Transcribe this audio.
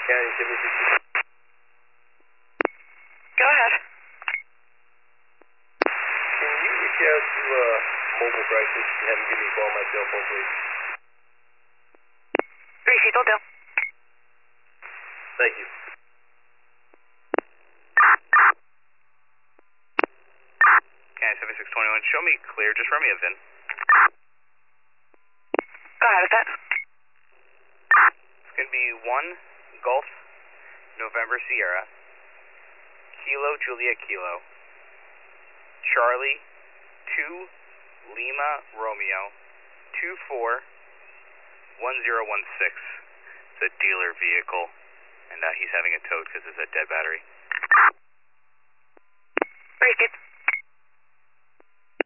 County 760. Go ahead. Can you reach out to mobile crisis and have them give me a call on my cell phone, please? Received, will do. Thank you. County 7621, show me clear, just run me a VIN. Go ahead with that. It's going to be 1 Golf November Sierra, Kilo Juliet Kilo, Charlie 2 Lima Romeo, 241016. It's a dealer vehicle, and he's having it towed because it's a dead battery. Received.